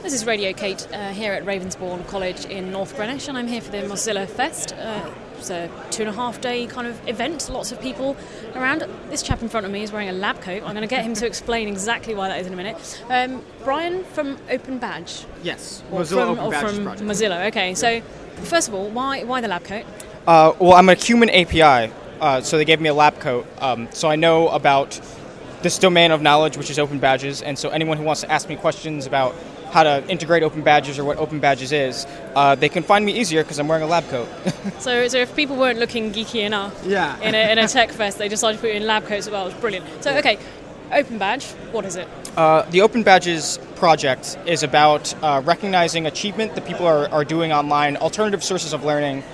This is Radio Kate here at Ravensbourne College in North Greenwich, and I'm here for the Mozilla Fest. It's a 2.5-day kind of event, lots of people around. This chap in front of me is wearing a lab coat. I'm going to get him to explain exactly why that is in a minute. Brian from Open Badge? Yes, Mozilla Open Badge project. Mozilla, okay. So, first of all, why the lab coat? Well, I'm a human API, so they gave me a lab coat. So I know about this domain of knowledge, which is Open Badges, and so anyone who wants to ask me questions about how to integrate Open Badges or what Open Badges is, they can find me easier because I'm wearing a lab coat. So if people weren't looking geeky enough in a tech fest, they decided to put you in lab coats as well. It's brilliant. So, okay, Open Badge, what is it? The Open Badges project is about recognizing achievement that people are doing online, alternative sources of learning,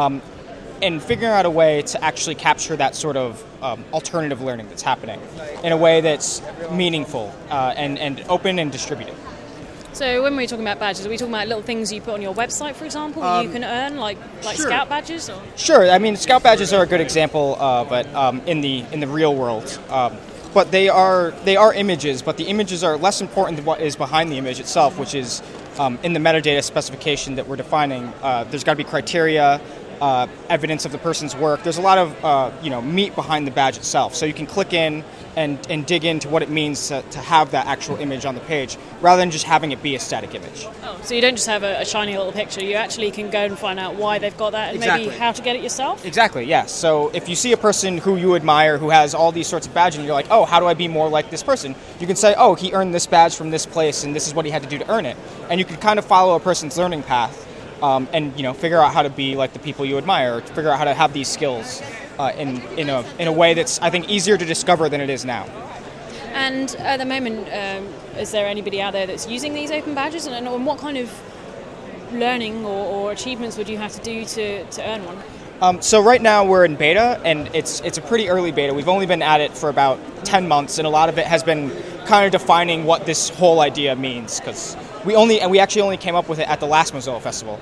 and figuring out a way to actually capture that sort of alternative learning that's happening in a way that's meaningful and open and distributed. So when we're talking about badges, are we talking about little things you put on your website, for example, you can earn, like sure. Scout badges? Or? Sure. I mean, Scout badges are a good example, but in the real world. But they are images, but the images are less important than what is behind the image itself, which is in the metadata specification that we're defining. There's got to be criteria, evidence of the person's work. There's a lot of meat behind the badge itself. So you can click in and dig into what it means to have that actual image on the page, rather than just having it be a static image. Oh, so you don't just have a shiny little picture. You actually can go and find out why they've got that and maybe how to get it yourself? Exactly, yes. So if you see a person who you admire who has all these sorts of badges and you're like, oh, how do I be more like this person? You can say, oh, he earned this badge from this place and this is what he had to do to earn it. And you can kind of follow a person's learning path and figure out how to be like the people you admire, or figure out how to have these skills in a way that's, I think, easier to discover than it is now. And at the moment, is there anybody out there that's using these open badges, and what kind of learning or achievements would you have to do to earn one? So right now we're in beta, and it's a pretty early beta. We've only been at it for about 10 months, and a lot of it has been kind of defining what this whole idea means, because we actually only came up with it at the last Mozilla Festival.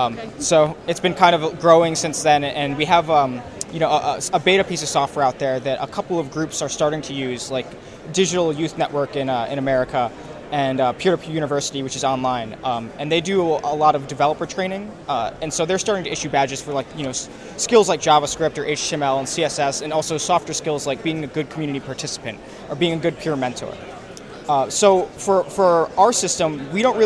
So it's been kind of growing since then, and we have a beta piece of software out there that a couple of groups are starting to use, like Digital Youth Network in America and Peer-to-Peer University, which is online, and they do a lot of developer training, and so they're starting to issue badges for skills like JavaScript or HTML and CSS, and also softer skills like being a good community participant or being a good peer mentor. So for our system,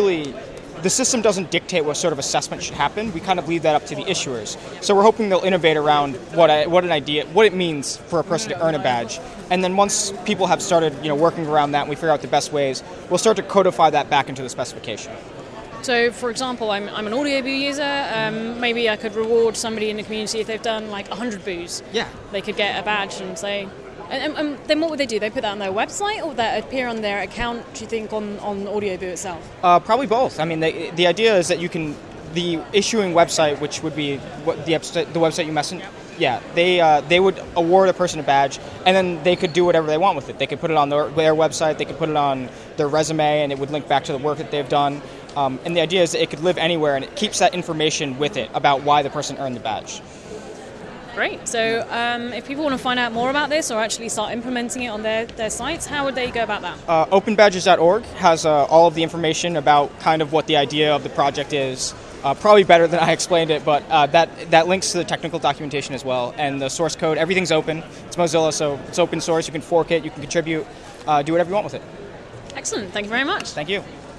the system doesn't dictate what sort of assessment should happen. We kind of leave that up to the issuers. So we're hoping they'll innovate around what it means for a person to earn a badge. And then once people have started working around that and we figure out the best ways, we'll start to codify that back into the specification. So, for example, I'm an AudioBoo user. Maybe I could reward somebody in the community if they've done 100 boos. Yeah. They could get a badge and say... And then what would they do? They put that on their website, or would that appear on their account, do you think, on AudioBoo itself? Probably both. I mean, the idea is that the issuing website, which would be the website you mentioned, they would award a person a badge, and then they could do whatever they want with it. They could put it on their website, they could put it on their resume, and it would link back to the work that they've done. And the idea is that it could live anywhere, and it keeps that information with it about why the person earned the badge. Great. So if people want to find out more about this or actually start implementing it on their sites, how would they go about that? Openbadges.org has all of the information about kind of what the idea of the project is. Probably better than I explained it, but that links to the technical documentation as well. And the source code, everything's open. It's Mozilla, so it's open source. You can fork it, you can contribute, do whatever you want with it. Excellent. Thank you very much. Thank you.